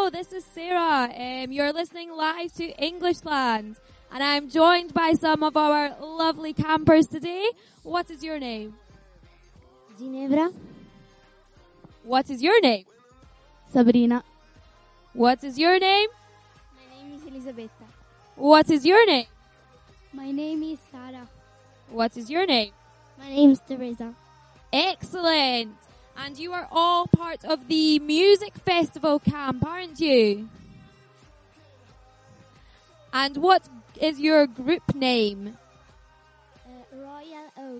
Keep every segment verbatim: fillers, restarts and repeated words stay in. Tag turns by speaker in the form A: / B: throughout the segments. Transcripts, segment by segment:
A: Hello, this is Sarah. Um, you're listening live to Englishland, and I'm joined by some of our lovely campers today. What is your name?
B: Ginevra.
A: What is your name?
B: Sabrina.
A: What is your name?
B: My name is Elisabetta.
A: What is your name?
B: My name is Sara.
A: What is your name?
B: My name is Teresa.
A: Excellent. And you are all part of the music festival camp, aren't you? And what is your group name?
B: Uh, Royal Oak.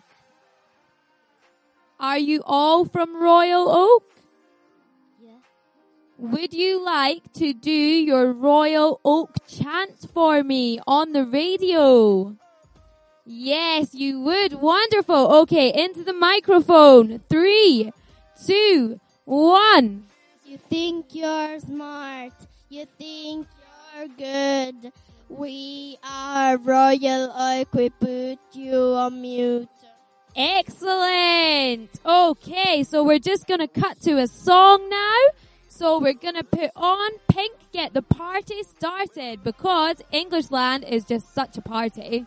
A: Are you all from Royal Oak?
B: Yeah.
A: Would you like to do your Royal Oak chant for me on the radio? Yes, you would. Wonderful. Okay, into the microphone. Three, two, one.
B: You think you're smart. You think you're good. We are Royal Oak. We put you on mute.
A: Excellent. Okay, so we're just going to cut to a song now. So we're going to put on Pink, get the party started, because Englishland is just such a party.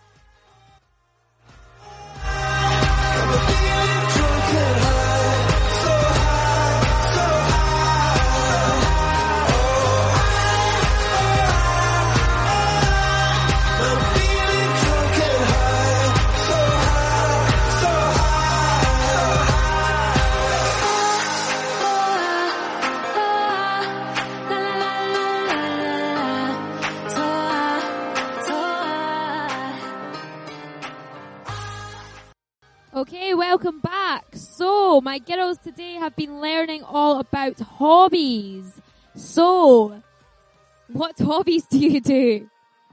A: Okay, welcome back. So, my girls today have been learning all about hobbies. So, what hobbies do you do?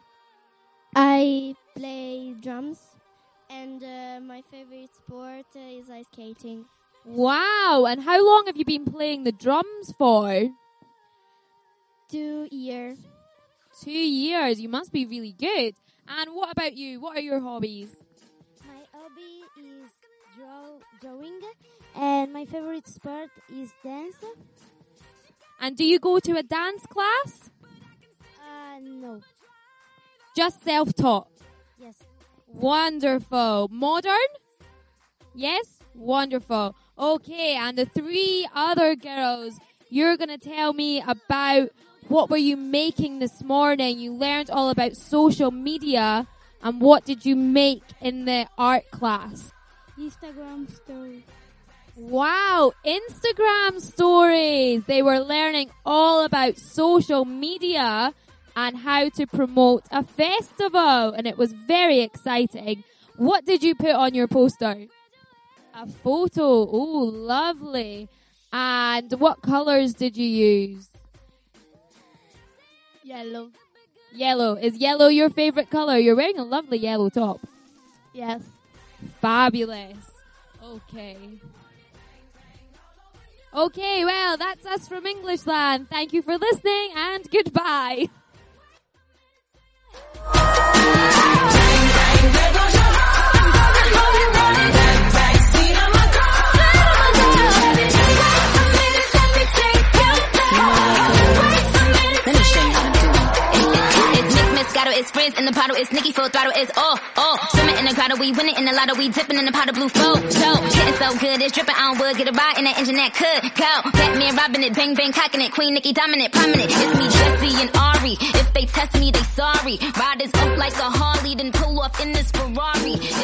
B: I play drums, and uh, my favorite sport uh, is ice skating.
A: Wow, and how long have you been playing the drums for?
B: Two years.
A: Two years. You must be really good. And what about you? What are your hobbies?
B: My hobby is draw, drawing, and my favorite sport is dance.
A: And do you go to a dance class?
B: Uh, no.
A: Just self-taught?
B: Yes.
A: Wonderful. Modern? Yes? Wonderful. Okay, and the three other girls, you're going to tell me about what were you making this morning. You learned all about social media, and what did you make in the art class?
B: Instagram story.
A: Wow, Instagram stories. They were learning all about social media and how to promote a festival, and it was very exciting. What did you put on your poster? A photo. Oh, lovely. And what colors did you use?
B: Yellow.
A: Yellow. Is yellow your favorite color? You're wearing a lovely yellow top.
B: Yes.
A: Fabulous. Okay. Okay, well, that's us from Englishland. Thank you for listening, and goodbye.
C: It's friends in the bottle, it's Nicki full throttle, it's all, all. Swimming in the grotto, we winning in the lotto, we dipping in the pot of blue flow. So, getting so good, it's dripping on wood, get a ride in that engine that could go. Batman robbing it, bang bang cocking it, Queen Nicki dominant, prominent. It's me, Jesse and Ari. If they test me, they sorry. Riders up like a Harley, then pull off in this Ferrari.